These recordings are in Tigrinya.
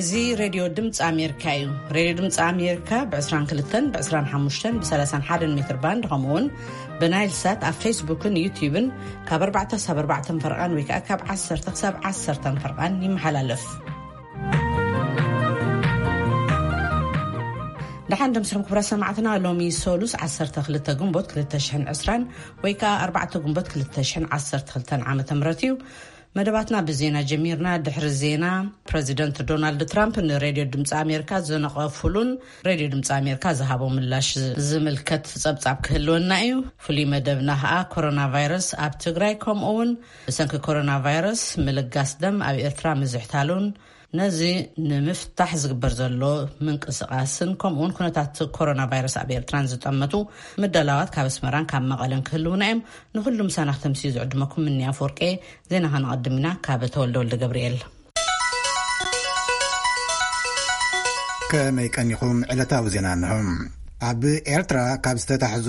زي راديو دمت أمريكايو راديو دمت أمريكا بعسران كلتن بعسران حموشتن بسلاسان حادن متر باند غمون بنايل سات على فيسبوكن يوتيوبن كابربعة سبربعة فرقان ويكا كاب 10 تكسب 10 فرقان يمحلالف دحان دمسرم كبرا سمعتنا لومي سولوس 10 تخلطة جنبوت كلتة شحن عسران ويكا 4 جنبوت كلتة شحن 10 تخلطان عامة مرتيو مدباتنا بزينا جميرنا دحر الزينا بريزيدنت دونالد ترامب ان راديو دمص امريكا زنقفلون راديو دمص امريكا زهابو ملاش زملكت صبصاب كهلونا ايو فلي مدبنا كورونا فيروس اب تግራይ كومون سنك كورونا فيروس ملغاس دم اب ኤርትራ مزحتالون نزي نمفتح زغبر زلو منقسقاسن كومون كنتات كورونا فيروس اب ኤርትራን ዝጠመቱ مدلاوات كابسمران كاب مقالن كهلونا ام نخلم سنه تمسيز عدمكم من يافورقي زينا هنقدمنا كابته ولد جبريل كما يكنيكم علتاو زينانهم اب ኤርትራ ካብ ዝተታሕዙ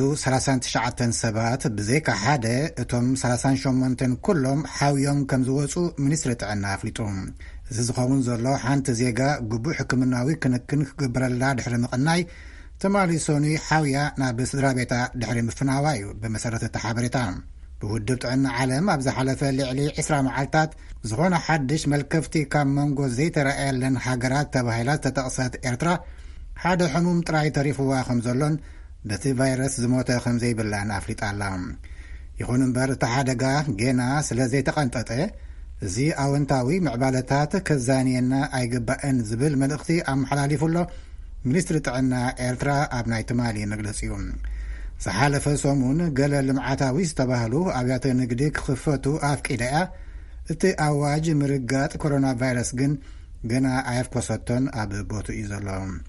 39 ሰባት ብዘይካ ሓደ እቶም 38 ኩሎም ሓውዮም ከም ዝወፁ ሚኒስትሪ ጥዕና ኣፍሊጦም እዚ ዝኸውን ዘሎ ሓንቲ ዜጋ ግቡእ ሕክምናዊ ክንክን ክግበረላ ድሕሪ ምቕናይ ተማሊሶኒ ሓውያ ናብ ስድራ ቤታ ድሕሪ ምፍናዋ እዩ ብመሰረት ተሓበሬታ ብውድብ ጥዕና ዓለም ኣብ ዝሓለፈ ልዕሊ 20 መዓልታት ዝኾነ ሓድሽ መልከፍቲ ካብ መንጎ ዘይተረኣየለን ሃገራት ተባሂላት ተጠቕሰት ኤርትራ ሓደ ሕሙም ጥራይ ተሪፍዋ ከም ዘሎን በቲ ቫይረስ ዝሞተ ከም ዘይብላን ኣፍሊጣላ ይኹን እምበር እቲ ሓደጋ ገና ስለ ዘይተቐንጠጠ እዚ ኣወንታዊ ምዕባለታት ከዛንየና ኣይግባእን ዝብል መልእኽቲ ኣመሓላሊፉሎ ሚኒስትሪ ጥዕና ኤርትራ ኣብ ናይ ትማሊ መግለፂ እዩ ዝሓለፈ ሰሙን ገለ ልምዓታዊ ዝተባህሉ ኣብያተ ንግዲ ክኽፈቱ ኣፍቂደያ እቲ ኣዋጅ ምርጋጥ ኮሮና ቫይረስ ግን ገና ኣየፍኮሰቶን ኣብ ቦቱ እዩ ዘሎ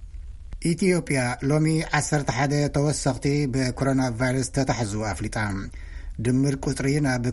ኢትዮጵያ ሎሚ 11 ተወሰኽቲ ብኮሮና ቫይረስ ተታሕዙ ኣፍሊጣ ድምር ቁጥሪ ናብ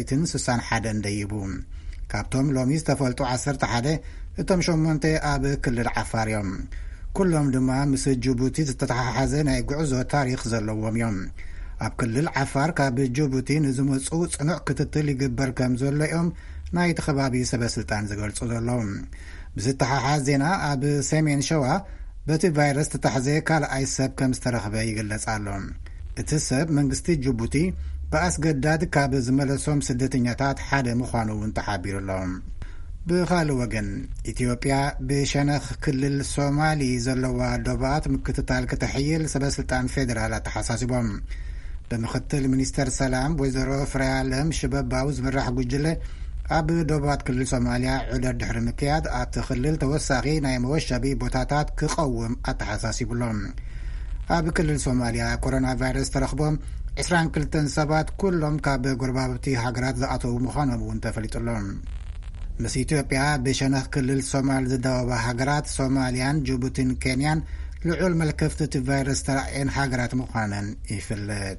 261 እንደይቡ ካብቶም ሎሚ ዝተፈልጡ 11 እቶም 8 ኣብ ክልል ዓፋር እዮም ኩሎም ድማ ምስ ጅቡቲ ዝተተሓሓዘ ናይ ጉዕዞ ታሪክ ዘለዎም እዮም ኣብ ክልል ዓፋር ካብ ጅቡቲ ንዝመፁ ጽኑዕ ክትትል ይግበር ከም ዘሎ እዮም ናይ ተኸባቢ ሰበስልጣን ዝገልጹ ዘለዎም ብዝተሓሓዝ ዜና ኣብ ሰሜን ሸዋ በቲ ቫይረስ ተታሕዘ ካልኣይ ሰብ ከም ዝተረኸበ ይግለጽ ኣሎ እቲ ሰብ መንግስቲ ጅቡቲ በኣስገዳድ ካብ ዝመለሶም ስደተኛታት ሓደ ምዃኑ እውን ተሓቢሩሎም ብኻልእ ወገን ኢትዮጵያ ብሸነኽ ክልል ሶማሊ ዘለዋ ዶባት ምክትታል ክትሕይል ሰበስልጣን ፌደራላት ተሓሳሲቦም ብምክትል ሚኒስተር ሰላም ወይዘሮ ፍሬያለም ሽበባው ዝምራሕ ጉጅለ ኣብ ዶባት ክልል ሶማልያ ዑደት ድሕሪ ምክያድ ኣብቲ ክልል ተወሳኺ ናይ መወሸቢ ቦታታት ክቐውም ኣተሓሳሲብሎም ኣብ ክልል ሶማልያ ኮሮና ቫይረስ ተረኽቦም 22 ሰባት ኩሎም ካብ ጎረባብቲ ሃገራት ዝኣተዉ ምዃኖም እውን ተፈሊጡሎም ምስ ኢትዮጵያ ብሸነኽ ክልል ሶማል ዝዳወባ ሃገራት ሶማልያን ጅቡቲን ኬንያን ልዑል መልከፍቲ እቲ ቫይረስ ተራእየን ሃገራት ምዃነን ይፍለጥ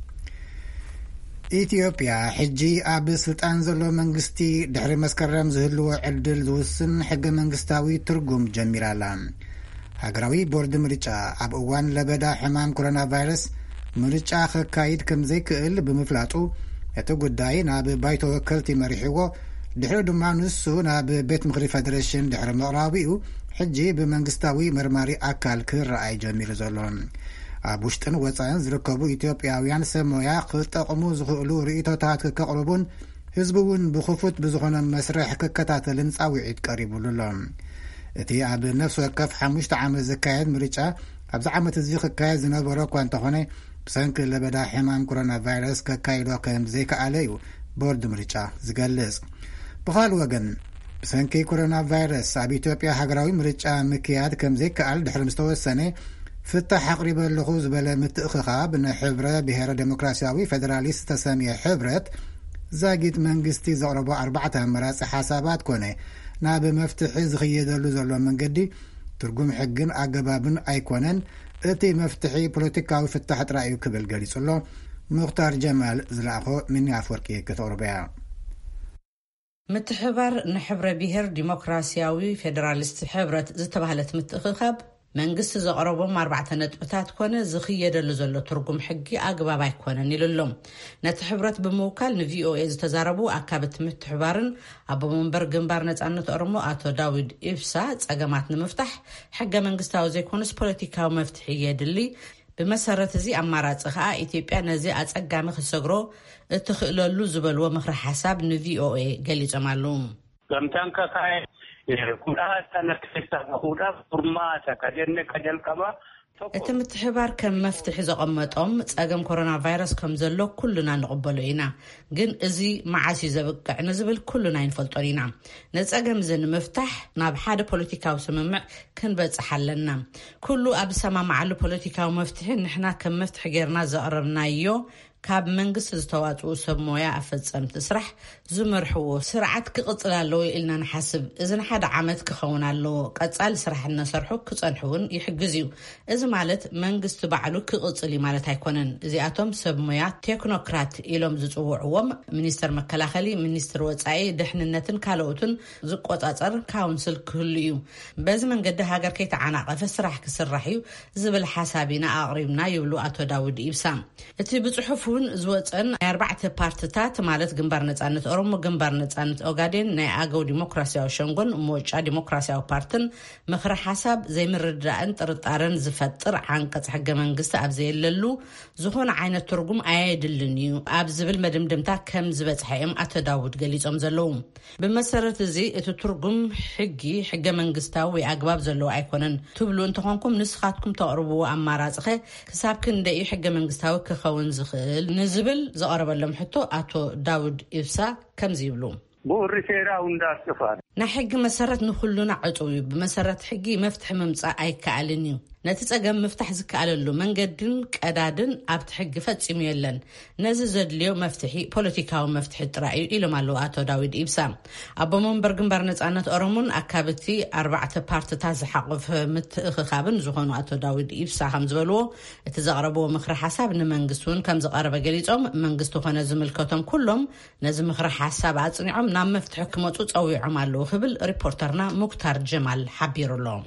ኢትዮጵያ ሕጂ ኣብ ስልጣን ዘሎ መንግስቲ ድሕሪ መስከረም ዝህልዎ ዕድል ዝውስን ሕገ መንግስታዊ ትርጉም ጀሚራላ ሃገራዊ ቦርድ ምርጫ ኣብ እዋን ለበዳ ሕማም ኮሮና ቫይረስ ምርጫ ከካይድ ከም ዘይክእል ብምፍላጡ እቲ ጉዳይ ናብ ባይቶ ወከልቲ መሪሕዎ ድሕሪ ድማ ንሱ ናብ ቤት ምክሪ ፌደሬሽን ድሕሪ ምቕራቢኡ ሕጂ ብመንግስታዊ መርማሪ ኣካል ክረኣይ ጀሚሩ ዘሎ ኣብ ውሽጥን ወፃእን ዝርከቡ ኢትዮጵያውያን ሰሞያ ክጠቕሙ ዝኽእሉ ርእቶታት ከቕርቡን ህዝቢ እውን ብኽፉት ብዝኾነ መስርሕ ክከታተልን ጻውዒት ቀሪቡሉሎም እቲ ኣብ ነፍሲ ወከፍ 5 ዓመት ዝካየድ ምርጫ ኣብዚ ዓመት እዚ ክካየድ ዝነበሮ እኳ እንተኾነ ብሰንኪ ለበዳ ሕማም ኮሮና ቫይረስ ከካይዶ ከም ዘይከኣለ እዩ ቦርድ ምርጫ ዝገልጽ ብኻልእ ወገን ብሰንኪ ኮሮና ቫይረስ ኣብ ኢትዮጵያ ሃገራዊ ምርጫ ምክያድ ከም ዘይከኣል ድሕሪ ምስተወሰነ ፍታሕ ኣቕሪበለኹ ዝበለ ምትእኽኻብ ንሕብረ ብሔረ ዴሞክራሲያዊ ፌደራሊስት ተሰሚየ ሕብረት ዛጊት መንግስቲ ዘቕረቦ 4 ኣመራፂ ሓሳባት ኮነ ናብ መፍትሒ ዝኽየደሉ ዘሎ መንገዲ ትርጉም ሕግን ኣገባብን ኣይኮነን እቲ መፍትሒ ፖለቲካዊ ፍታሕ ጥራይ እዩ ክብል ገሊጹሎ ሙኽታር ጀማል ዝለኣኾ ምን ኣፍወርቂ ከተቕርበያ ምትሕባር ንሕብረ ብሔር ዲሞክራሲያዊ ፌደራሊስት ሕብረት ዝተባህለት ምትእኽኻብ መንግስቲ ዘቕረቦም 4 ነጥብታት ኮነ ዝኽየደሉ ዘሎ ትርጉም ሕጊ ኣግባብ ኣይኮነን ኢሉሎም ነቲ ሕብረት ብምውካል ንቪኦኤ ዝተዛረቡ ኣካበት ምትሕባርን ኣቦ መንበር ግንባር ነጻነት ኦሮሞ ኣቶ ዳዊድ ኢብሳ ጸገማት ንምፍታሕ ሕገ መንግስታዊ ዘይኮነስ ፖለቲካዊ መፍትሒ የድሊ ብመሰረት እዚ ኣማራጺ ከዓ ኢትዮጵያ ነዚ ኣጸጋሚ ክሰግሮ እትኽእለሉ ዝበልዎ ምክሪ ሓሳብ ንቪኦኤ ገሊጾም ኣለዉ gamtaan kakaa'e kudhaa sana keessaa kudhaa furmaata kajenne kajalqaba እቲ ምትሕባር ከም መፍትሒ ዘቐመጦም ጸገም ኮሮና ቫይረስ ከም ዘሎ ኩሉና ንቕበሎ ኢና ግን እዚ መዓስ ዘብቅዕ ንዝብል ኩሉና ይንፈልጦን ኢና ነጸገም ንምፍታሕ ናብ ሓደ ፖለቲካዊ ስምምዕ ክንበጽሕ ኣለና ኩሉ ኣብ ሰማማዓሉ ፖለቲካዊ መፍትሒ ንሕና ከም መፍትሒ ጌርና ዘቕረብናዮ ካብ መንግስቲ ዝተዋጽኡ ሰብ ሞያ ኣፈጸምቲ ስራሕ ዝመርሕዎ ስርዓት ክቕጽል ኣለዎ ኢልና ንሓስብ እዚ ንሓደ ዓመት ክኸውን ኣለዎ ቀጻሊ ስራሕ እናሰርሑ ክጸንሑውን ይሕግዝ እዩ እዚ ማለት መንግስቲ ባዕሉ ክቕጽል ማለት ኣይኮነን እዚኣቶም ሰብ ሞያ ቴክኖክራት ኢሎም ዝጽውዕዎም ሚኒስተር መከላኸሊ ሚኒስትር ወጻኢ ድሕንነትን ካልኦትን ዝቆጻጸር ካውንስል ክህሉ እዩ በዚ መንገዲ ሃገር ከይተዓናቐፈ ስራሕ ክስራሕ እዩ ዝብል ሓሳቢና ኣቕሪብና ይብሉ ኣቶ ዳውድ ኢብሳ እቲ ብጽሑፍ ዝወፀን 4 ፓርቲታት ማለት ግንባር ነጻነት ኦሮሞ ግንባር ነጻነት ኦጋዴን ናይ ኣገው ዲሞክራሲያዊ ሸንጎን ሞጫ ዲሞክራሲያዊ ፓርቲን ምክሪ ሓሳብ ዘይምርዳእን ጥርጣረን ዝፈጥር ዓንቀጽ ሕገ መንግስቲ ኣብ ዘየለሉ ዝኾነ ዓይነት ትርጉም ኣየድልን እዩ ኣብ ዝብል መድምድምታ ከም ዝበጽሐዮም ኣቶ ዳውድ ገሊጾም ዘለዉ ብመሰረት እዚ እቲ ትርጉም ሕገ መንግስታዊ ወይ ኣግባብ ዘለዎ ኣይኮነን ትብሉ እንትኾንኩም ንስኻትኩም ተቕርብዎ ኣማራጺ ክሳብ ክንደይ ሕገ መንግስታዊ ክኸውን ዝኽእል ንዝብል ዘቐረበሎም ሕቶ ኣቶ ዳውድ ኢብሳ ከምዚ ይብሉ ቡሪ ሴራ እንዳስፋር ናይ ሕጊ መሰረት ንኹሉና ዕጡብ እዩ ብመሰረት ሕጊ መፍትሒ ምምጻእ ኣይከኣልን እዩ ነቲ ጸገም ምፍታሕ ዝከኣለሉ መንገድን ቀዳድን ኣብቲ ሕጊ ፈጺሙ የለን ነዚ ዘድልዮ መፍትሒ ፖለቲካዊ መፍትሒ ጥራይ ኢሎም ኣለዉ ኣቶ ዳዊድ ኢብሳ ኣቦ መንበር ግንባር ነጻነት ኦሮሞን ኣካበቲ 4 ፓርቲታት ዝሓቆፈ ምትእኽኻብን ዝኾኑ ኣቶ ዳዊድ ኢብሳ ከም ዝበልዎ እቲ ዘቕረብዎ ምክሪ ሓሳብ ንመንግስቲ እውን ከም ዝቐረበ ገሊጾም መንግስቲ ኮነ ዝምልከቶም ኩሎም ነዚ ምክሪ ሓሳብ ኣጽኒዖም ናብ መፍትሒ ክመጹ ጸዊዖም ኣለዉ ክብል ሪፖርተርና ሙክታር ጀማል ሓቢሩሎም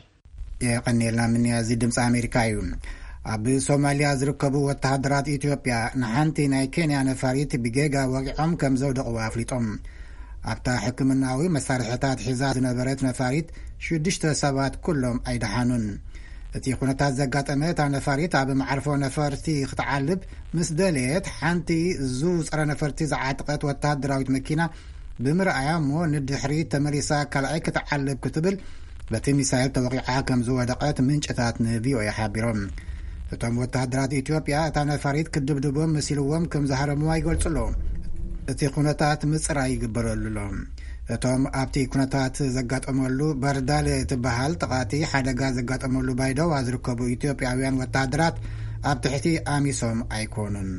የቀኒልና ምን ያዚ ድምጽ አሜሪካ እዩ ኣብ ሶማሊያ ዝርከቡ ወታደራት ኢትዮጵያ ንሓንቲ ናይ ኬንያ ነፋሪት ብጌጋ ወቂዖም ከም ዘውደቁ ኣፍሊጦም ኣብታ ሕክምናዊ መሳርሒታት ሒዛ ዝነበረት ነፋሪት 6 ሰባት ኩሎም ኣይደሓኑን እቲ ኩነታት ዘጋጠመት ነፋሪት ኣብ ማዕርፎ ነፈርቲ ክትዓልብ ምስ ደልየት ሓንቲ ፀረ ነፈርቲ ዝዓጥቀት ወታደራዊት መኪና ብምርኣያ ሞ ንድሕሪ ተመሊሳ ካልኣይ ክትዓልብ ክትብል በቲ ሚሳኤል ተወቂዓ ከም ዝወደቀት ምንጭታት ንቪኦኤ ሓቢሮም እቶም ወታደራት ኢትዮጵያ እታ ነፋሪት ክድብድቦም መሲልዎም ከም ዝሃረምዋ ይገልጹሎም እቲ ኩነታት ምጽራይ ይግበረሉሎም እቶም ኣብቲ ኩነታት ዘጋጠመሉ በርዳል ትበሃል ጥቃቲ ሓደጋ ዘጋጠመሉ ባይደው ዝርከቡ ኢትዮጵያውያን ወታደራት ኣብ ትሕቲ ኣሚሶም ኣይኮኑን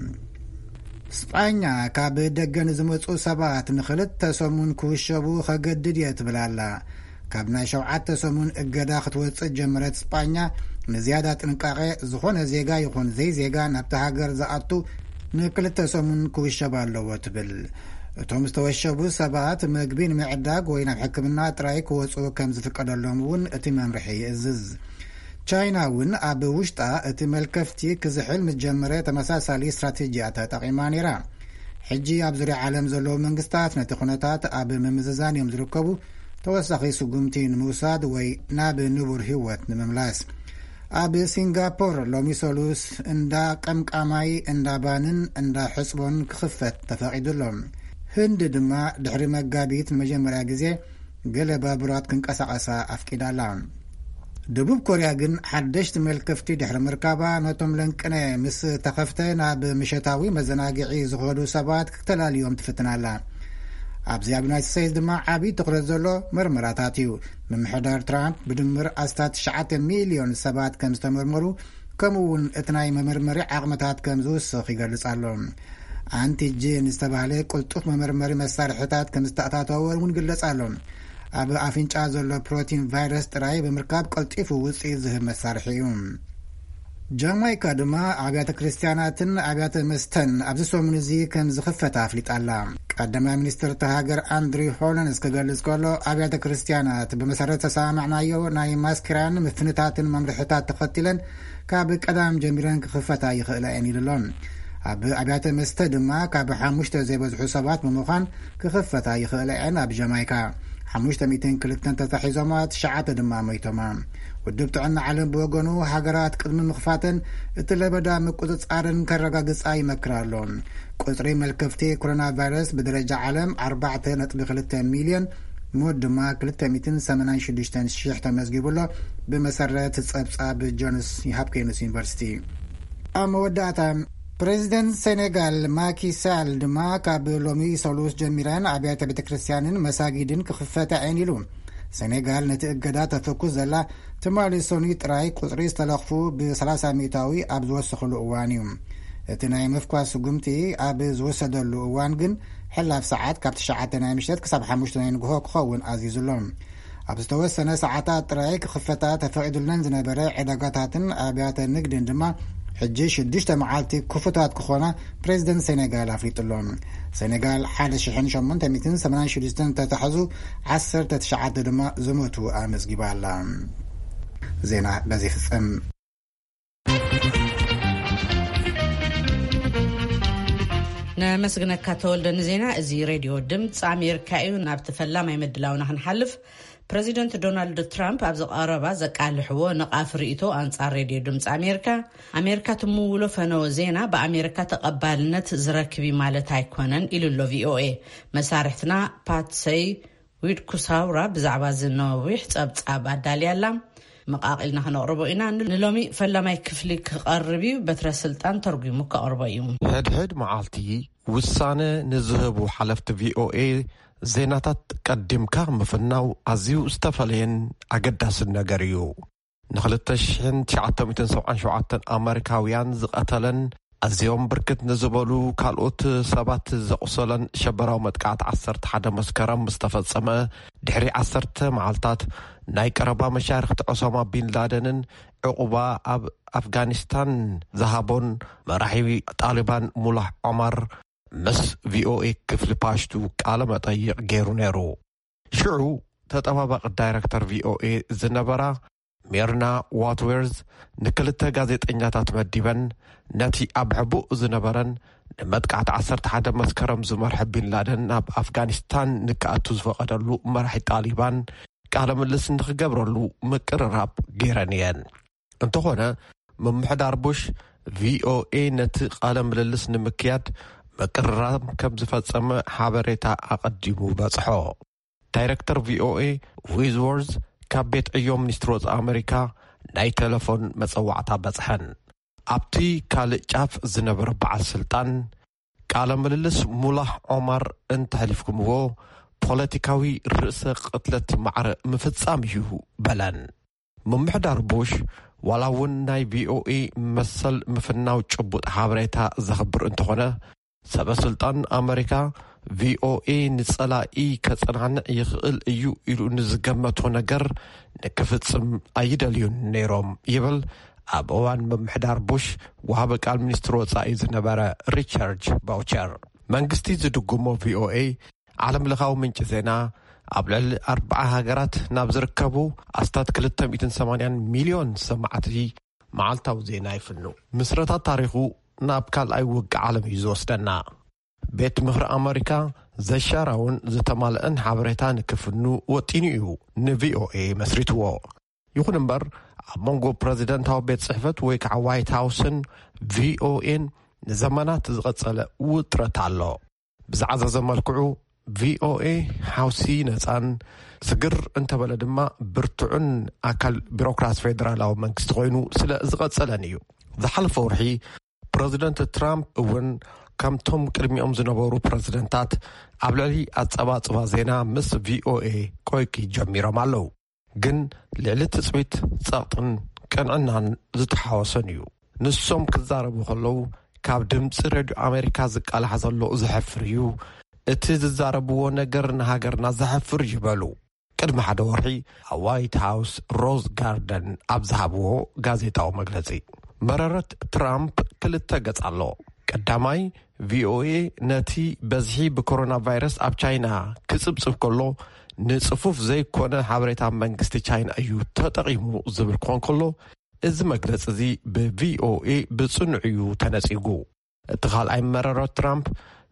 ስጳኛ ካብ ደገን ዝመጹ ሰባት ንኽልተ ሰሙን ክውሸቡ ከገድድ እየ ትብላላ ካብ ናይ 7 ሰሙን እገዳ ክትወፅእ ጀመረት ስጳኛ ንዝያዳ ጥንቃቄ ዝኾነ ዜጋ ይኹን ዘይ ዜጋ ናብቲ ሃገር ዝኣቱ ንክልተ ሰሙን ክውሸብ ኣለዎ ትብል እቶም ዝተወሸቡ ሰባት መግቢ ንምዕዳግ ወይ ናብ ሕክምና ጥራይ ክወፁ ከም ዝፍቀደሎም እውን እቲ መምርሒ ይእዝዝ ቻይና እውን ኣብ ውሽጣ እቲ መልከፍቲ ክዝሕል ምጀመረ ተመሳሳሊ ስትራቴጂያ ተጠቂማ ነይራ ሕጂ ኣብ ዙርያ ዓለም ዘለዉ መንግስታት ነቲ ኩነታት ኣብ ምምዝዛን እዮም ዝርከቡ ተወሳኺ ስጉምቲ ንምውሳድ ወይ ናብ ንቡር ህይወት ንምምላስ ኣብ ሲንጋፖር ሎሚ ሰሉስ እንዳ ቀምቃማይ እንዳ ባንን እንዳ ሕፅቦን ክኽፈት ተፈቒዱሎም ህንዲ ድማ ድሕሪ መጋቢት መጀመርያ ግዜ ገለ ባቡራት ክንቀሳቐሳ ኣፍቂዳላ ደቡብ ኮርያ ግን ሓደሽቲ መልከፍቲ ድሕሪ ምርካባ ነቶም ለንቅነ ምስ ተኸፍተ ናብ ምሸታዊ መዘናግዒ ዝኸዱ ሰባት ክተላልዮም ትፍትናላ ኣብዚ ኣብ ዩናይትድ ስቴትስ ድማ ዓብዪ ትኹረት ዘሎ ምርመራታት እዩ ምምሕዳር ትራምፕ ብድምር ኣስታት 9 ሚልዮን ሰባት ከም ዝተመርመሩ ከምኡ እውን እቲ ናይ መመርመሪ ዓቕምታት ከም ዝውስኽ ይገልጽ ኣሎ አንቲጂን ዝተባህለ ቁልጡፍ መመርመሪ መሳርሒታት ከም ዝተኣታተወ እውን ግለጽ ኣሎ ኣብ ኣፍንጫ ዘሎ ፕሮቲን ቫይረስ ጥራይ ብምርካብ ቀልጢፉ ውፅኢት ዝህብ መሳርሒ እዩ ጃማይካ ድማ ኣብያተ ክርስቲያናትን ኣብያተ መስተን ኣብዚ ሰሙን እዚ ከም ዝኽፈታ ኣፍሊጣላ። ቀዳማይ ሚኒስትር ሃገር ኣንድሪ ሆለንስ ክገልጽ ከሎ ኣብያተ ክርስቲያናት ብመሰረት ተሰማዕናዮ ናይ ማስክራን ምፍንታትን መምርሕታት ተኸቲለን ካብ ቀዳም ጀሚረን ክኽፈታ ይኽእላ እየን ኢሉሎም። ኣብ ኣብያተ መስተ ድማ ካብ 5 ዘይበዝሑ ሰባት ብምዃን ክኽፈታ ይኽእላ እየን። ኣብ ጃማይካ 502 ተታሒዞማ 9 ድማ ሞይቶማ። ውድብ ጥዕና ዓለም ብወገኑ ሃገራት ቅድሚ ምኽፋተን እቲ ለበዳ ምቁፅጻርን ከረጋግጻ ይመክር ኣሎ። ቁፅሪ መልከፍቲ ኮሮና ቫይረስ ብደረጃ ዓለም 4.2 ሚልዮን ሞት ድማ 286,000 ተመዝጊቡሎ ብመሰረት ጸብጻብ ጆንስ ሆፕኪንስ ዩኒቨርሲቲ። ኣብ መወዳእታ ፕሬዚደንት ሴኔጋል ማኪ ሳል ድማ ካብ ሎሚ ሰሉስ ጀሚረን ኣብያተ ቤተ ክርስቲያንን መሳጊድን ክኽፈታ እየን ኢሉ። ሴኔጋል ነቲ እገዳ ተፈኩስ ዘላ ትማሊ ሶኒ ጥራይ ቁፅሪ ዝተለኽፉ ብ30 ሚእታዊ ኣብ ዝወስኽሉ እዋን እዩ። እቲ ናይ ምፍኳስ ጉምቲ ኣብ ዝወሰደሉ እዋን ግን ሕላፍ ሰዓት ካብ 9 ናይ ምሸት ክሳብ 5 ናይ ንግሆ ክኸውን ኣዚዙሎም። ኣብ ዝተወሰነ ሰዓታት ጥራይ ክኽፈታ ተፈቒዱለን ዝነበረ ዕዳጋታትን ኣብያተ ንግድን ድማ ሕጂ 6 መዓልቲ ክፉታት ክኾና ፕሬዚደንት ሴኔጋል ኣፍሊጡሎም። ሴኔጋል 1886 ተታሕዙ 19 ድማ ዝሞቱ ኣመዝጊባ ኣላ። ዜና በዚ ፍጽም። ነመስግነካ ተወልደ ዜና እዚ ሬድዮ ድምፂ ኣሜሪካ እዩ። ናብ ተፈላማይ መድላውና ክንሓልፍ ፕሬዚደንት ዶናልድ ትራምፕ ኣብ ዝቐረባ ዘቃልሕዎ ንቓፍ ርእቶ ኣንጻር ሬድዮ ድምፂ ኣሜሪካ ትምውሎ ፈነወ ዜና ብኣሜሪካ ተቐባልነት ዝረክቢ ማለት ኣይኮነን ኢሉሎ ቪኦኤ። መሳርሕትና ፓትሰይ ዊድኩሳውራ ብዛዕባ ዝነዊሕ ጸብጻብ ኣዳልያላ መቃቂልና ክነቕርቦ ኢና። ንሎሚ ፈላማይ ክፍሊ ክቐርብ እዩ በትረ ስልጣን ተርጉሙ ከቕርቦ እዩ። ሕድሕድ መዓልቲ ውሳነ ንዝህቡ ሓለፍቲ ቪኦኤ ዜናታት ቀዲምካ ምፍናው ኣዝዩ ዝተፈለየን ኣገዳስን ነገር እዩ። ን2977 ኣሜሪካውያን ዝቐተለን ኣዝዮም ብርክት ንዝበሉ ካልኦት ሰባት ዘቑሰለን ሸበራዊ መጥቃዕቲ 11 መስከረም ዝተፈጸመ ድሕሪ 10 መዓልታት ናይ ቀረባ መሻርክቲ ዑሳማ ቢንላደንን ዕቁባ ኣብ ኣፍጋኒስታን ዝሃቦን መራሒ ጣሊባን ሙላህ ዑመር ምስ ቪኦኤ ክፍሊ ፓሽቱ ቃለ መጠይቕ ገይሩ ነይሩ። ሽዑ ተጠባባቂ ዳይረክተር ቪኦኤ ዝነበራ ሜርና ዋትዌርዝ ንክልተ ጋዜጠኛታት መዲበን ነቲ ኣብ ሕቡእ ዝነበረን ንመጥቃዕቲ 11 መስከረም ዝመርሐ ቢንላደን ናብ ኣፍጋኒስታን ንክኣቱ ዝፈቐደሉ መራሒ ጣሊባን ቃለ ምልልስ ንክገብረሉ ምቅርራብ ገይረን እየን። እንተኾነ ምምሕዳር ቡሽ ቪኦኤ ነቲ ቃለ ምልልስ ንምክያድ ምቅርራብ ከም ዝፈጸመ ሓበሬታ ኣቐዲሙ በጽሖ። ዳይረክተር ቪኦኤ ዊዝዎርዝ ካብ ቤት ዕዮ ሚኒስትሪ ወፃኢ ኣሜሪካ ናይ ቴሌፎን መፀዋዕታ በጽሐን። ኣብቲ ካልእ ጫፍ ዝነበረ በዓል ስልጣን ቃለ ምልልስ ሙላህ ዑመር እንተሕሊፍኩምዎ ፖለቲካዊ ርእሰ ቅትለት ማዕረ ምፍጻም እዩ በለን። ምምሕዳር ቡሽ ዋላ እውን ናይ ቪኦኤ መሰል ምፍናው ጭቡጥ ሓበሬታ ዘኽብር እንተኾነ ሰበስልጣን ኣሜሪካ ቪኦኤ ንጸላኢ ከጸናንዕ ይኽእል እዩ ኢሉ ንዝገመቶ ነገር ንክፍጽም ኣይደልዩን ነይሮም ይብል ኣብ እዋን ምምሕዳር ቡሽ ወሃበ ቃል ሚኒስትሪ ወፃኢ ዝነበረ ሪቻርድ ባውቸር። መንግስቲ ዝድጉሞ ቪኦኤ ዓለም ለኻዊ ምንጭ ዜና ኣብ ልዕሊ 40 ሃገራት ናብ ዝርከቡ ኣስታት 280 ሚልዮን ሰማዕቲ መዓልታዊ ዜና ይፍኑ። ምስረታት ታሪኹ ናብ ካልኣይ ውግእ ዓለም እዩ ዝወስደና። ቤት ምኽሪ ኣሜሪካ ዘሻራውን ዝተማልአን ሓበሬታ ንክፍኑ ወጢኑ እዩ ንቪኦኤ መስሪትዎ። ይኹን እምበር ኣብ መንጎ ፕረዚደንታዊ ቤት ጽሕፈት ወይ ከዓ ዋይት ሃውስን ቪኦኤን ንዘመናት ዝቐጸለ ውጥረት ኣሎ። ብዛዕዛ ዘመልክዑ ቪኦኤ ሓውሲ ነፃን ስግር እንተበለ ድማ ብርቱዕን ኣካል ቢሮክራሲ ፌደራላዊ መንግስቲ ኮይኑ ስለ ዝቐጸለን እዩ። ዝሓለፈ ወርሒ ፕረዚደንት ትራምፕ እውን ከምቶም ቅድሚኦም ዝነበሩ ፕረዚደንታት ኣብ ልዕሊ ኣጸባጽባ ዜና ምስ ቪኦኤ ቆይቂ ጀሚሮም ኣለዉ። ግን ልዕሊ ትጽቢት ጸቕጥን ቅንዕናን ዝተሓወሰን እዩ። ንሶም ክዛረቡ ከለዉ ካብ ድምፂ ሬድዮ ኣሜሪካ ዝቃላሕ ዘሎ ዝሕፍር እዩ፣ እቲ ዝዛረብዎ ነገር ንሃገርና ዘሕፍር ይበሉ። ቅድሚ ሓደ ወርሒ ኣብ ዋይት ሃውስ ሮዝ ጋርደን ኣብ ዝሃብዎ ጋዜጣዊ መግለጺ مررت ترامب كلتا قصالو قداماي VOA ነቲ በዝሒ በኮሮና ቫይረስ ኣብ ቻይና ክጽብጽብ ከሎ ንጽፉፍ ዘይኮነ ሓበሬታ መንግስቲ ቻይና እዩ ተጠቂሙ ዝብል ኮንከሎ እዚ መግለጽ እዚ በVOA ብጽኑዕ ተነጺጉ እቲ ካልኣይ መረረት ትራምፕ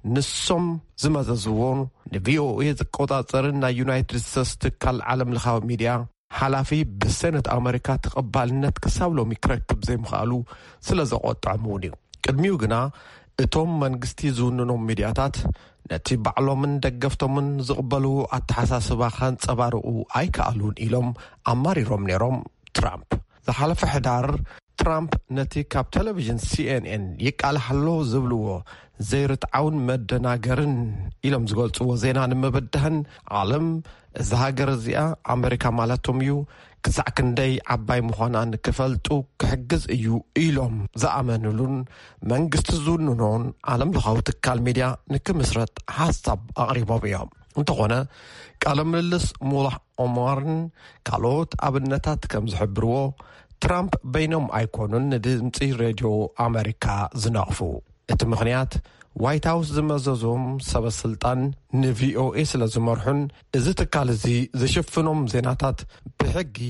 ንሶም ዝመዘዝዎን ንVOA ዝቆጻጸርን ናይ ዩናይትድ ስቴትስ ትካል ዓለም ለኻዊ ሚድያ ሓላፊ ብሰነት ኣሜሪካ ተቐባልነት ክሳብሎም ይክረክብ ዘይምኽኣሉ ስለ ዘቆጥዖም እዩ ቅድሚው ግና እቶም መንግስቲ ዝውንኖም ሚድያታት ነቲ ባዕሎምን ደገፍቶምን ዝቕበሉ ኣተሓሳስባ ከንጸባርቑ ኣይከኣሉን ኢሎም ኣማሪሮም ነይሮም ትራምፕ ዝሓለፈ ሕዳር ትራምፕ ነቲ ካብ ቴሌቪዥን CNN ይቃልሓሎ ዝብልዎ ዘይርትዓውን መደናገርን ኢሎም ዝገልጽዎ ዜና ንምብድህን ዓለም እዚ ሃገር እዚኣ ኣሜሪካ ማለቶም እዩ ክሳዕ ክንደይ ዓባይ ምዃና ንክፈልጡ ክሕግዝ እዩ ኢሎም ዝኣመንሉን መንግስቲ ዝውንኖን ዓለም ለኻዊ ትካል ሚድያ ንክምስረት ሓሳብ ኣቕሪቦም እዮም እንተኾነ ቃለ ምልልስ ሙላህ ኦማርን ካልኦት ኣብነታት ከም ዝሕብርዎ ትራምፕ በይኖም ኣይኮኑን ንድምፂ ሬድዮ ኣሜሪካ ዝነቕፉ እቲ ምኽንያት ዋይት ሃውስ ዝመዘዞም ሰበስልጣን ንVOA ስለ ዝመርሑን እዚ ትካል እዚ ዝሽፍኖም ዜናታት ብሕጊ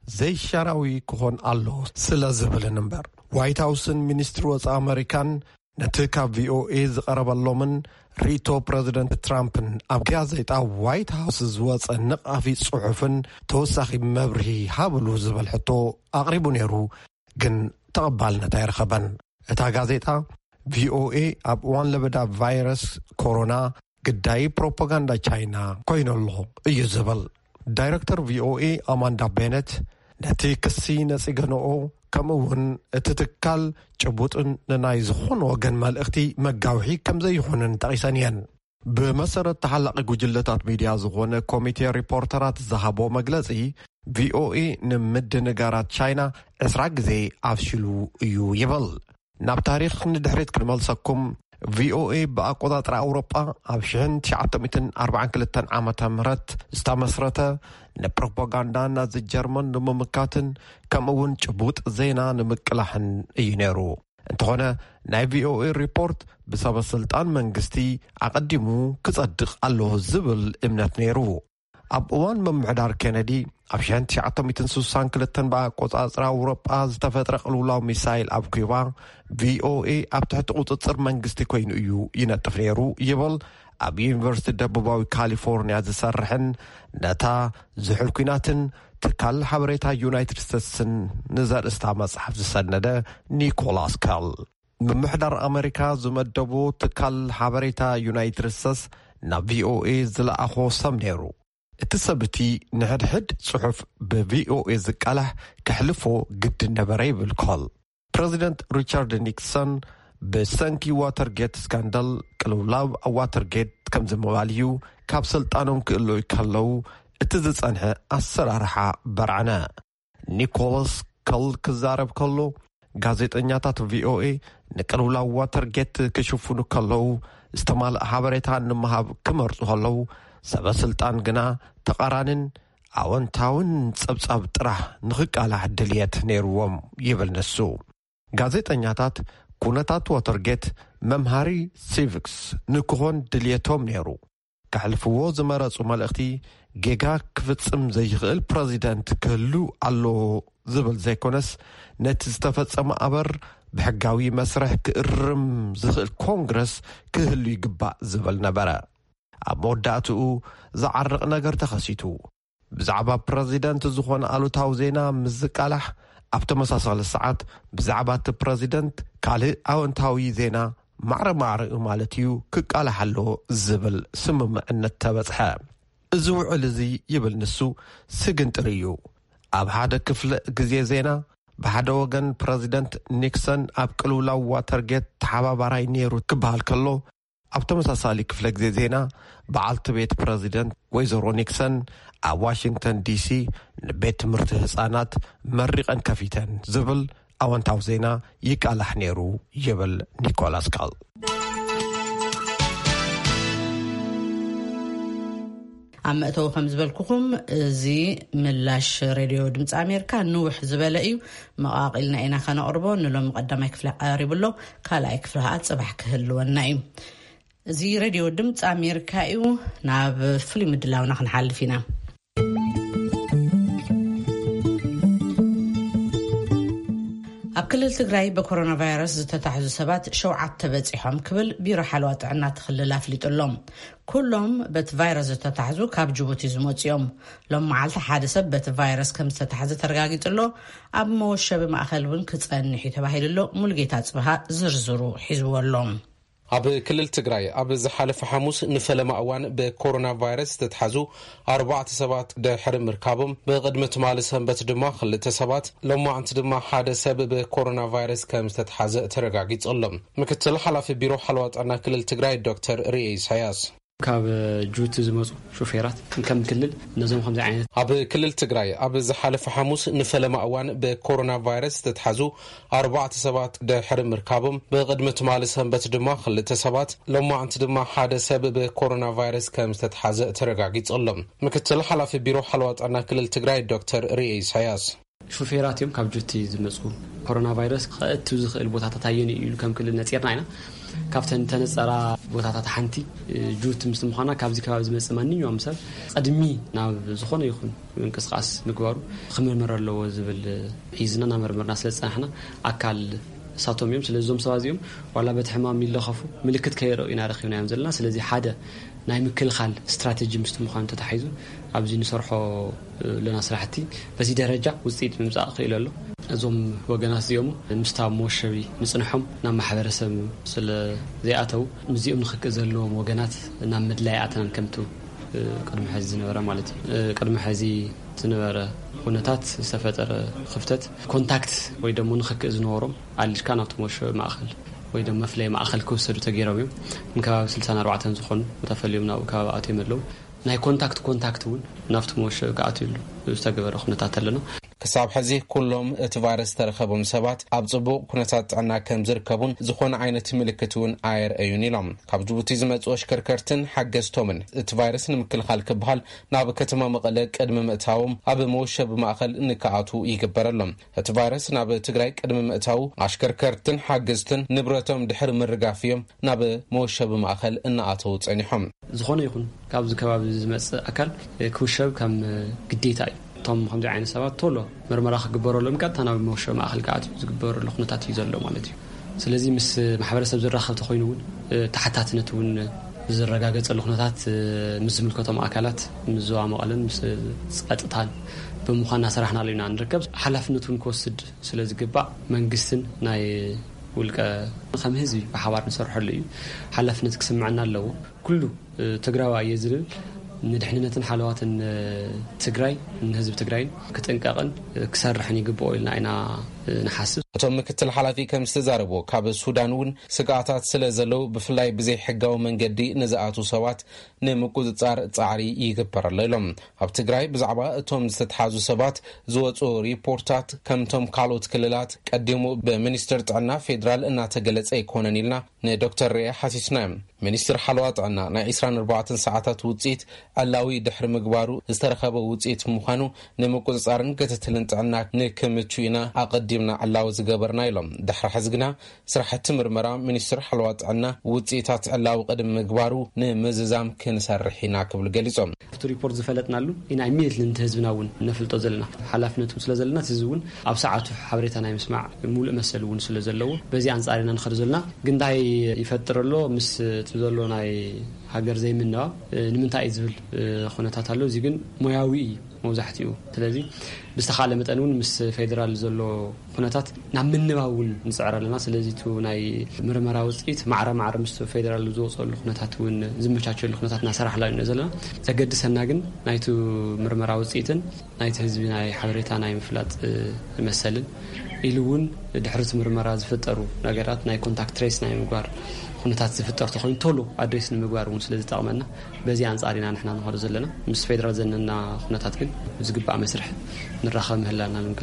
ዘይሻራዊ ክኾን ኣሎ ስለ ዝብልን እምበር ዋይት ሃውስን ሚኒስትሪ ወፃኢ ኣሜሪካን ነቲ ካብ VOA ዝቐረበሎምን ሪቶ ፕሬዚደንት ትራምፕን ኣብ ጋዜጣ ዋይት ሃውስ ዝወፀ ንቓፊ ጽሑፍን ተወሳኺ መብርሂ ሃብሉ ዝብል ሕቶ ኣቕሪቡ ነይሩ ግን ተቐባልነት ኣይረኸበን እታ ጋዜጣ VOA ኣብ እዋን ለበዳ ቫይረስ ኮሮና ግዳይ ፕሮፓጋንዳ ቻይና ኮይነሎ እዩ ዝብል ዳይሬክተር VOA ኣማንዳ ቤነት ነቲ ክሲ ነፂገንኦ ከምኡውን እቲ ትካል ጭቡጥን ንናይ ዝኾነ ወገን መልእኽቲ መጋውሒ ከም ዘይኾንን ጠቒሰን እየን ብመሰረት ተሓላቒ ጉጅለታት ሚድያ ዝኾነ ኮሚቴ ሪፖርተራት ዝሃቦ መግለፂ VOA ንምድንጋራት ቻይና 20 ግዜ ኣፍሽሉ እዩ ይብል ናብ ታሪኽ ንድሕሪት ክንመልሰኩም VOA በኣቆጣጥራ ኣውሮጳ ኣብ 1942 ዓመተ ምህረት ዝተመስረተ ንፕሮፓጋንዳ ናዚ ጀርመን ንምምካትን ከምኡውን ጭቡጥ ዜና ንምቅላሕን እዩ ነይሩ እንተኾነ ናይ VOA ሪፖርት ብሰበስልጣን መንግስቲ ኣቐዲሙ ክጸድቕ ኣለዎ ዝብል እምነት ነይሩ ኣብ እዋን መምሕዳር ኬነዲ ኣብ 1962 በኣቆጻጽራ ኣውሮጳ ዝተፈጥረ ቅልውላው ሚሳይል ኣብ ኩባ VOA ኣብ ትሕቲ ቁፅፅር መንግስቲ ኮይኑ እዩ ይነጥፍ ነይሩ ይብል ኣብ ዩኒቨርሲቲ ደቡባዊ ካሊፎርኒያ ዝሰርሕን ነታ ዝሑል ኩናትን ትካል ሓበሬታ ዩናይትድ ስቴትስን ንዘርእስታ መጽሓፍ ዝሰነደ ኒኮላስ ካል ምምሕዳር ኣሜሪካ ዝመደቡ ትካል ሓበሬታ ዩናይትድ ስቴትስ ናብ VOA ዝለኣኾ ሰብ ነይሩ እቲ ሰብቲ ንሕድሕድ ጽሑፍ ብVOA ዝቃላሕ ክሕልፎ ግድን ነበረ ይብል ኮል ፕሬዚደንት ሪቻርድ ኒክሰን ብሰንኪ ዋተርጌት ስካንዳል ቅልውላው ዋተርጌት ከም ዝምባል እዩ ካብ ስልጣኖም ክእለዩ ከለው እቲ ዝጸንሐ ኣሰራርሓ በርዓነ ኒኮላስ ካል ክዛረብ ከሎ ጋዜጠኛታት VOA ንቅልውላው ዋተርጌት ክሽፍኑ ከለው ዝተማልአ ሓበሬታ ንምሃብ ክመርጹ ከለው ሰበስልጣን ግና ተቃራንን ኣወንታውን ጸብጻብ ጥራሕ ንኽቃላሕ ድልየት ነይርዎም ይብል ንሱ ጋዜጠኛታት ኩነታት ዋተርጌት መምሃሪ ሲቪክስ ንክኾን ድልየቶም ነይሩ ካሕልፍዎ ዝመረጹ መልእኽቲ ጌጋ ክፍጽም ዘይኽእል ፕሬዚደንት ክህሉ ኣሎ ዝብል ዘይኮነስ ነቲ ዝተፈጸመ ኣበር ብሕጋዊ መስርሕ ክእርም ዝኽእል ኮንግረስ ክህሉ ይግባእ ዝብል ነበረ ኣብ መወዳእትኡ ዝዓርቕ ነገር ተኸሲቱ ብዛዕባ ፕሬዚደንት ዝኾነ ኣሉታዊ ዜና ምዝቃላሕ ኣብ ተመሳሳሊ ሰዓት ብዛዕባ እቲ ፕሬዚደንት ካልእ ኣወንታዊ ዜና ማዕረ ማለት እዩ ክቃላሓሎ ዝብል ስምምዕነት ተበጽሐ እዚ ውዕል እዚ ይብል ንሱ ስግንጥር እዩ ኣብ ሓደ ክፍለ ግዜ ዜና ብሓደ ወገን ፕሬዚደንት ኒክሰን ኣብ ቅልውላው ዋተርጌት ተሓባባራይ ነይሩ ክበሃል ከሎ ኣብ ተመሳሳሊ ክፍለ ግዜ ዜና በዓልቲ ቤት ፕሬዚደንት ወይዘሮ ኒክሰን ኣብ ዋሽንግተን ዲሲ ንቤት ትምህርቲ ህፃናት መሪቐን ከፊተን ዝብል ኣወንታዊ ዜና ይቃላሕ ነይሩ ይብል ኒኮላስ ካል أمأتو خمس بالكم زي ملاش راديو دمت أمريكا نوح زبالة مقاقلنا إنا خانا أربون نلوم مقدمة كفلها قارب له كالا يكفلها أتصبح كهلو النايم زي راديو دمت أمريكا ناب فلي مدلاونا خنحل فينا ኣብ ክልል ትግራይ በኮሮና ቫይረስ ዝተታሕዙ ሰባት 7 ተበፂሖም ክብል ቢሮ ሓለዋ ጥዕና ትኽልል ኣፍሊጡሎም ኩሎም በቲ ቫይረስ ዝተታሕዙ ካብ ጅቡቲ ዝመፅኦም ሎም መዓልቲ ሓደ ሰብ በቲ ቫይረስ ከም ዝተታሕዘ ተረጋጊፅሎ ኣብ መወሸቢ ማእኸል እውን ክፀንሕ ተባሂሉሎ ሙሉጌታ ጽብሃ ዝርዝሩ ሒዝዎሎም ኣብ ክልል ትግራይ ኣብ ዝሓለፈ ሐሙስ ንፈለማ እዋን በኮሮና ቫይረስ ዝተታሕዙ 4 ሰባት ድሕሪ ምርካቦም ብቅድሚ ትማሊ ሰንበት ድማ 2 ሰባት ሎማዓንቲ ድማ ሓደ ሰብ በኮሮና ቫይረስ ከም ዝተታሕዘ ተረጋጊፅሎም ምክትል ሓላፊ ቢሮ ሓለዋ ጥዕና ክልል ትግራይ ዶክተር ሪኤ ኢሳያስ ካብ ጁት ዝመፁ ሾፌራት ከም ክልል ነዞም ከምዚ ዓይነት ኣብ ክልል ትግራይ ኣብ ዝሓለፈ ሐሙስ ንፈለማ እዋን በኮሮና ቫይረስ ዝተታሕዙ 4 ሰባት ድሕሪ ምርካቦም ብቅድሚ ትማሊ ሰንበት ድማ 2 ሰባት ሎማዓንቲ ድማ ሓደ ሰብ በኮሮና ቫይረስ ከም ዝተታሕዘ ተረጋጊፅሎም ምክትል ሓላፊ ቢሮ ሓለዋ ጥዕና ክልል ትግራይ ዶክተር ሪኤ ኢሳያስ ሾፌራት እዮም ካብ ጁት ዝመፁ ኮሮና ቫይረስ ከእቱ ዝኽእል ቦታታት ኣየን ኢሉ ከም ክልል ነፂርና ኢና ካብተን ተነጸራ ቦታታት ሓንቲ ጁት ምስ ምዃና ካብዚ ከባቢ ዝመጽ ማንኛውም ሰብ ቀድሚ ናብ ዝኾነ ይኹን እንቅስቃስ ምግባሩ ክምርመር ኣለዎ ዝብል ሒዝና ናመርመርና ስለጸናሕና ኣካል ሳቶም እዮም ስለዚኦም ሰባዚኦም ዋላ በትሕማም ይለኸፉ ምልክት ከይረው ኢና ረኺብና እዮም ዘለና ስለዚ ሓደ ናይ ምክልኻል ስትራቴጂ ምስ ምዃኑ ተታሒዙ ኣብዚ ንሰርሖ ለና ስራሕቲ በዚ ደረጃ ውጽኢት ምምጻእ ክኢሉ ኣሎ እዞም ወገናት እዚኦም ምስታብ መወሸቢ ንጽንሖም ናብ ማሕበረሰብ ስለ ዘይኣተው ምዚኦም ንኽክእ ዘለዎም ወገናት ናብ ምድላይ ኣተናን ከምቱ ቅድሚ ሕዚ ዝነበረ ማለት እዩ ቅድሚ ሕዚ ዝነበረ ኩነታት ዝተፈጠረ ክፍተት ኮንታክት ወይ ደሞ ንኽክእ ዝነበሮም ኣልሽካ ናብቲ መወሸቢ ማእኸል ወይ ደሞ መፍለይ ማእኸል ክወሰዱ ተገይሮም እዮም ንከባቢ 64 ዝኾኑ ተፈልዮም ናብ ከባቢ ኣትዮም ኣለዉ ናይ ኮንታክት እውን ናብቲ መወሸቢ ከኣትዩሉ ዝተገበረ ኩነታት ኣለና ክሳብ ሕዚ ኩሎም እቲ ቫይረስ ተረኸቦም ሰባት ኣብ ጽቡቕ ኩነታት ጥዕና ከም ዝርከቡን ዝኾነ ዓይነት ምልክት እውን ኣይርአዩን ኢሎም ካብ ጅቡቲ ዝመጹ ኣሽከርከርትን ሓገዝቶምን እቲ ቫይረስ ንምክልኻል ክበሃል ናብ ከተማ መቐለ ቅድሚ ምእታዎም ኣብ መወሸቢ ማእኸል ንከኣቱ ይግበረሎም እቲ ቫይረስ ናብ ትግራይ ቅድሚ ምእታው ኣሽከርከርትን ሓገዝትን ንብረቶም ድሕሪ ምርጋፍ እዮም ናብ መወሸቢ ማእኸል እናኣተው ጸኒሖም ዝኾነ ይኹን ካብዚ ከባቢ ዝመጽእ ኣካል ክውሸብ ከም ግዴታ እዩ ቶም ከምዚ ዓይነት ሰባት ቶሎ ምርመራ ክግበረሎም ቀጥታ ናብ መወሸቢ ማእኸል ከኣትዩ ዝግበረሉ ኩነታት እዩ ዘሎ ማለት እዩ ስለዚ ምስ ማሕበረሰብ ዝራኸብ ተኮይኑ እውን ተሓታትነት እውን ዝረጋገፀሉ ኩነታት ምስ ዝምልከቶም ኣካላት ምስ ዞባ መቐለን ምስ ጸጥታን ብምዃንና ስራሕና ኣለና ንርከብ ሓላፍነቱን ክወስድ ስለዝግባእ መንግስትን ናይ ውልቀ ከም ህዝቢ ብሓባር ንሰርሐሉ እዩ ሓላፍነት ክስምዐና ኣለዎ ኩሉ ትግራዋይ እየ ዝብል ንድሕንነትን ሓለዋትን ትግራይ ንህዝቢ ትግራይን ክጥንቀቕን ክሰርሕን ይግብኦ ኢልና ኢና ንሓስብ እቶም ምክትል ሓላፊ ከም ዝተዛረብዎ ካብ ሱዳን እውን ስጋኣታት ስለ ዘለው ብፍላይ ብዘይ ሕጋዊ መንገዲ ንዝኣቱ ሰባት ንምቁፅጻር ጻዕሪ ይግበረሉ ኢሎም ኣብ ትግራይ ብዛዕባ እቶም ዝተታሓዙ ሰባት ዝወፁ ሪፖርታት ከምቶም ካልኦት ክልላት ቀዲሙ ብሚኒስትር ጥዕና ፌደራል እናተገለጸ ይኮነን ኢልና ንዶክተር ሪኤ ሓሲስና ሚኒስትር ሓለዋ ጥዕና ናይ 24 ሰዓታት ውጽኢት ኣላዊ ድሕሪ ምግባሩ ዝተረኸበ ውጽኢት ምዃኑ ንምቁፅጻርን ክትትልን ጥዕና ንክምቹ ኢና ኣቀዲምና ኣላዊ ዝገበርና ኢሎም ድሕሪ ሕዚ ግና ስራሕቲ ምርመራ ሚኒስትር ሓለዋ ጥዕና ውጽኢታት ኣላዊ ቅድሚ ምግባሩ ንምዝዛም ክንሰርሕ ኢና ክብል ገሊጾም እቲ ሪፖርት ዝፈለጥናሉ ኢና ኢሚድየትሊ ነቲ ህዝብና እውን ነፍልጦ ዘለና ሓላፍነቱ ስለ ዘለና ህዝቢ እውን ኣብ ሰዓቱ ሓበሬታ ናይ ምስማዕ ሙሉእ መሰል እውን ስለ ዘለዎ በዚ አንጻር ኢና ንኸድ ዘለና ግን ዳይ ይፈጥረሎ ምስ ዘሎ ናይ ሃገር ዘይምንባብ ንምንታይ ዝብል ኩነታት ኣሎ እዚ ግን ሞያዊ መውዛሕቲኡ ስለዚ ብዝተኻለ መጠን እውን ምስ ፌደራል ዘሎ ኩነታት ናብ ምንባብ እውን ንፅዕር ኣለና ስለዚ እቲ ናይ ምርመራ ውፅኢት ማዕረ ምስ ፌደራል ዝወፀሉ ኩነታት እውን ዝመቻቸሉ ኩነታት እናሰራሕና ኢና ዘለና ዘገድሰና ግን ናይቲ ምርመራ ውፅኢትን ናይቲ ህዝቢ ናይ ሓበሬታ ናይ ምፍላጥ መሰልን ኢሉ እውን ድሕሪ ምርመራ ዝፍጠሩ ነገራት ናይ ኮንታክት ትሬስ ናይ ምግባር ኩነታት ዝፍጠር ተኮይኑ ቶሎ ኣድሬስ ንምግባር እውን ስለዝጠቕመና በዚ አንጻር ኢና ንሕና ንኸዶ ዘለና ምስ ፌደራል ዘነና ኩነታት ግን ዝግባእ መስርሕ ንራኸብ ምህላልና ንምግላጽ እዩ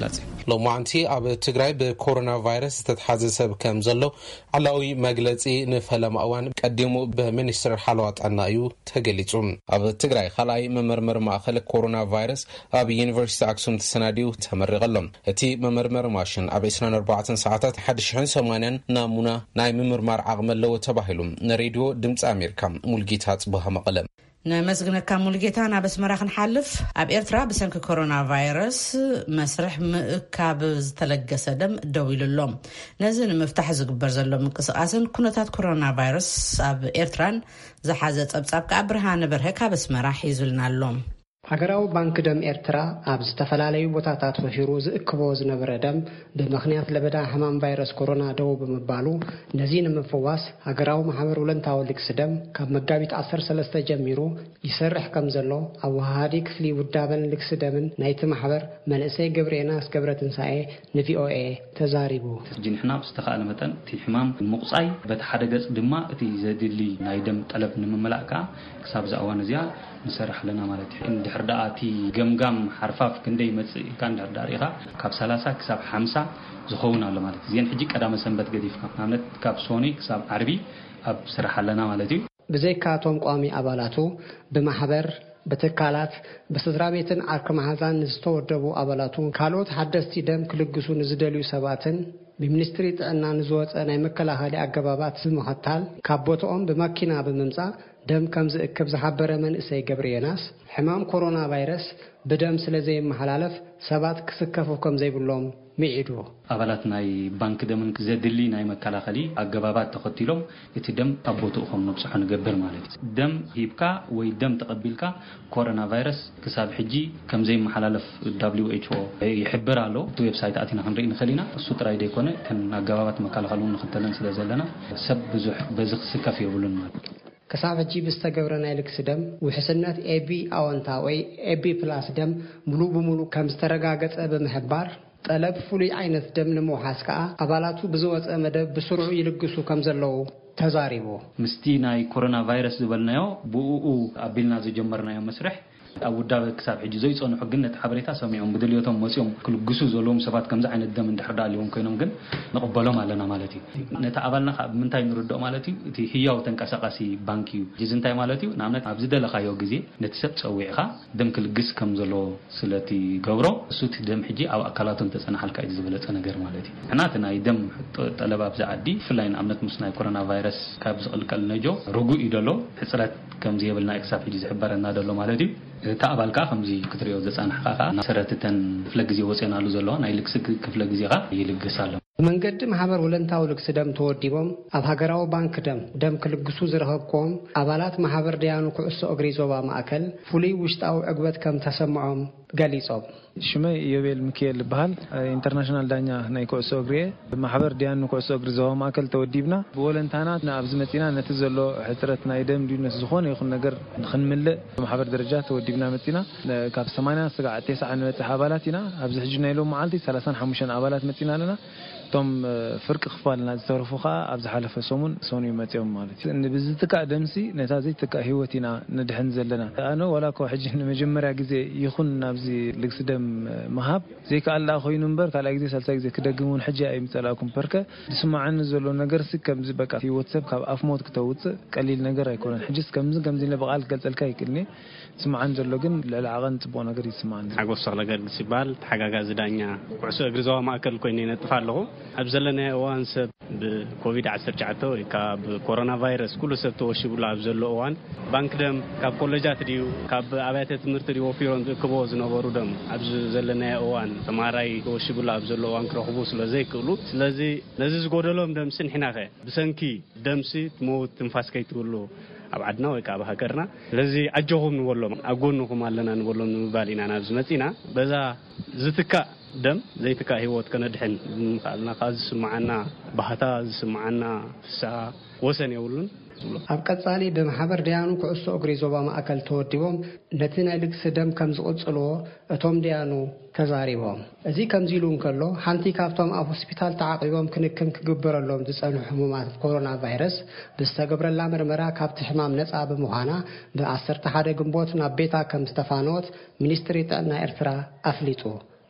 ሎማዓንቲ ኣብ ትግራይ ብኮሮና ቫይረስ ዝተተሓዘ ሰብ ከም ዘሎ ዓላዊ መግለጺ ንፈለማ እዋን ቀዲሙ ብሚኒስትር ሓለዋ ጥዕና እዩ ተገሊጹ። ኣብ ትግራይ ካልኣይ መመርመሪ ማእከል ኮሮና ቫይረስ ኣብ ዩኒቨርሲቲ ኣክሱም ተሰናዲዩ ተመሪቀሎም። እቲ መመርመሪ ማሽን ኣብ 24 ሰዓታት 1080 ናሙና ናይ ምምርማር ዓቕሚ ኣለዎ ተባሂሉ ንሬድዮ ድምፂ ኣሜሪካ ሙልጌታ ጽቡሃ መቐለ ነመስግነካ ሙልጌታ ናብ ኣስመራ ክንሓልፍ ኣብ ኤርትራ ብሰንኪ ኮሮና ቫይረስ መስርሕ ምእካብ ዝተለገሰ ደም ደው ኢሉሎም ነዚ ንምፍታሕ ዝግበር ዘሎ ምንቅስቃስን ኩነታት ኮሮና ቫይረስ ኣብ ኤርትራን ዝሓዘ ጸብጻብ ካብ ብርሃነ በርሀ ካብ ኣስመራ ሒዙልናሎም ሃገራዊ ባንክ ደም ኤርትራ ኣብ ዝተፈላለዩ ቦታታት ፈሽሩ ዝእክቦ ዝነበረ ደም ብምኽንያት ለበዳ ሕማም ቫይረስ ኮሮና ደው ብምባሉ ነዚ ንምፍዋስ ሃገራዊ ማሕበር ውለንታዊ ልግሲ ደም ካብ መጋቢት 13 ጀሚሩ ይሰርሕ ከም ዘሎ ኣብ ወሃዲ ክፍሊ ውዳበን ልግሲ ደምን ናይቲ ማሕበር መንእሰይ ገብሬና ስገብረትንሳኤ ንቪኦኤ ተዛሪቡ ጅንሕና ብዝተኻለ መጠን እቲ ሕማም ምቁፃይ በቲ ሓደ ገጽ ድማ እቲ ዘድሊ ናይ ደም ጠለብ ንምምላእካ ክሳብ ዝኣዋን እዚኣ نسرح لنا مالتي ندحر داتي جمجم حرفاف كندي مصي كان داريخا كاب 30 كساب 50 زخونا له مالتي زين حجي قدام سنبت قديفكا نامت كاب سوني كساب عربي اب سرح لنا مالتي بزيكاتهم قوامي ابالاتو بمحبر بتكالات بسدرابيتن اركم حزان نستودبو ابالاتو كالوت حدثتي دم كلغسو نزدليو سباتن بمنستري طعنا نزوت انا مكلاخالي اغبابات سمحتال كابوتهم بماكينا بممصا دم كم زእكب زحبر من اسي جبريناس حمام كورونا فيروس بدم سلازي محلالف سبات كسكفو كم زي بلوم ميعدو ابالات ناي بانك دمن زدلي ناي مكلاخالي اغبابات تخطيلهم اتي دم ابوتهم نبصح نغبر مالتي دم هيبكا وي دم تقبلكا كورونا فيروس كساب حجي كم زي محلالف WHO يحبرالو تو ويب سايت اتينا خنري نخلينا السو تراي ديكونه كن اغبابات مكلاخالو نختلن سلازلنا سب بزح بزخ سكف يبلون كساب جيب استغبرنا لكس دم وحسنات AB اونتا وي AB بلاس دم ملو بملو كم استرغاغص بمحبار طلب فولي عينت دم نموحاسكا ابالاتو بزوص مدب بسرعو يلغسو كم زلو تزاريبو مستيناي كورونا فيروس زبلنايو بوؤو ابلنا زجمرنايو مسرح أودّا كساب حجي زي صون حقنة حبريتها سميعهم بدليوتهم مسيهم كل جسوز ولهم سبات كم زعين الدم من دحر داليهم كينهم جن نقبلهم علىنا مالتي نتعاملنا من تاي نردو مالتي تي هي وتنكسقاسي بانكيو جزن تاي مالتي نعمل أبزد لخايو جزي نتسبت سويعها دم كل جس كم زلو سلتي جورو سوت دم حجي أو أكلاتهم تسأنا حلقة إذا زبلت أنا غير مالتي إحنا تناي دم طلب أبزع عدي فلاين عملت مسنا كورونا فيروس كابز الكل نجو رجو إدلو حصلت كم زي بلنا إكساب حجي زحبرنا دلو مالتي تابالكا خمزي كتريو دسان حقاقا نسرتتن فلغزي وصينالو زلو ناي لكس كفلغزيغا يلغسالو መንገድ ማህበር ወለንታው ልክስ ደም ተወዲቦም ኣብ ሃገራዊ ባንክ ደም ክልግሱ ዝረኸብኩም አባላት ማህበር ዲያኑ ኩዕሶ እግሪ ዞባ ማእከል ፍሉይ ውሽጣዊ ዕግበት ከም ተሰምዖም ገሊጾም ሽመይ የቤል ሚካኤል በሃል ኢንተርናሽናል ዳኛ ናይ ኩዕሶ እግሪ ማህበር ዲያኑ ኩዕሶ እግሪ ዞባ ማእከል ተወዲብና ብወለንታና ኣብዚ መፂና ነቲ ዘሎ ሕትረት ናይ ደም ዲዩነስ ዝኾነ ይኹን ነገር ክንምልእ ማህበር ደረጃ ተወዲብና መፂና ካብ 80 ስጋዕ 9 ንበፅሕ ኣባላት ኢና ኣብዚ ሕጂ ናይ ሎም መዓልቲ 35 ኣባላት መፂና ኣለና ቶም ፍርቅ خفالنا ዝተረፉኻ ኣብዚ ሓለፈ ሰሙን ሶኒ መፅኦም ማለት እዩ ብዝትካ ደምሲ ነታ ዘይትካ ህይወቲና ንድሕን ዘለና ኣነ ወላኮ ሕጂ መጀመርያ ግዜ ይኹን ናብዚ ልግስ ደም መሃብ ዘይካላ ኮይኑ እምበር ካልኣይ ግዜ ሳልሳይ ግዜ ክደግሙን ሕጂ ኣይምፀላኩም በርከ ዝስማዓን ዘሎ ነገር ከምዚ በቃ ህይወት ሰብ ካብ ኣፍ ሞት ክተውፅእ ቀሊል ነገር ኣይኮነን ሕጂ ከምዚ ለበቃል ገልጸልካ ይክልኒ ስማዓን ዘሎ ግን ለዓቐን ጽቡቕ ነገር ይስማዓን ሓጎስቕ ነገር ሲባል ተሓጋጋዚ ዳኛ ኩዕሶ እግሪ ዞባ ማእከል ኮይኑ ነጥፋ ኣለኹ ኣብ ዘለና እዋን ሰብ ብኮቪድ 19 ወይ ካብ ኮሮና ቫይረስ ኩሉ ሰብ ተወሽቡላ ኣብ ዘሎ እዋን ባንክ ደም ካብ ኮሌጃት ዲዩ ካብ ኣብያተ ትምህርቲ ዲዩ ፊሮን ክቦ ዝነበሩ ደም ኣብ ዘለና እዋን ተማራይ ተወሽቡላ ኣብ ዘሎ እዋን ክረኽቡ ስለዘይክእሉ ስለዚ ነዚ ዝጎደሎም ደም ስንሕናኸ ብሰንኪ ደምሲ ሞት ትንፋስ ከይትብሉ ኣብ ዓድና ወይ ካብ ሃገርና ስለዚ ኣጀኹም ንበሎም ኣጎንኩም ኣለና ንበሎም ንባሊና ናብ ዝመፂና በዛ ዝትካ ደም ዘይትካ ህይወት ከነድሕን ምኻልና ካዝ ስማዓና ባህታ ዝስማዓና ፍሳ ወሰን የውሉን ኣብ ቀጻሊ ብማሕበር ዲያኑ ኩዕሶ እግሪ ዞባ ማእከል ተወዲቦም ነቲ ናይ ልግሲ ደም ከም ዝቕጽልዎ እቶም ዲያኑ ተዛሪቦም እዚ ከምዚ ኢሉ እንከሎ ሓንቲ ካብቶም ኣብ ሆስፒታል ተዓቂቦም ክንክን ክግበረሎም ዝጸንሑ ሕሙማት ኮሮና ቫይረስ ብዝተገብረላ ምርመራ ካብቲ ሕማም ነፃ ብምዃና ብ11 ግንቦት ናብ ቤታ ከም ዝተፋነወት ሚኒስትሪ ጥዕና ኤርትራ ኣፍሊጡ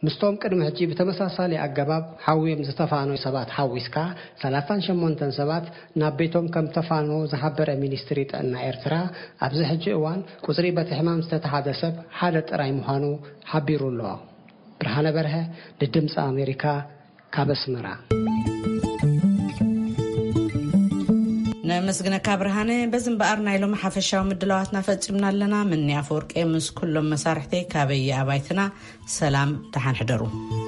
ምስቶም ቅድሚ ሕጂ ብተመሳሳሊ ኣገባብ ሓዊዮም ዝተፋነዩ ሰባት ሓዊስካ 38 ሰባት ናብ ቤቶም ከም ተፋኖ ዝሓበረ ሚኒስትሪ ጥዕና ኤርትራ ኣብዚ ሕጂ እዋን ቁጽሪ በቲ ሕማም ዝተተሓዘ ሰብ ሓደ ጥራይ ምዃኑ ሓቢሩ ኣሎ። ብርሃነ በርሀ ድምፂ ኣሜሪካ ካብ ኣስመራ። ነመስግነካ ብርሃነ። በዝን በኣርና ኢሎም ሓፈሻዊ ምድላዋትና ፈጺምና ኣለና። ምንያ ፈወርቄ ምስ ኩሎም መሳርሕተይ ካበየ ኣባይትና ሰላም ተሓንሕደሩ።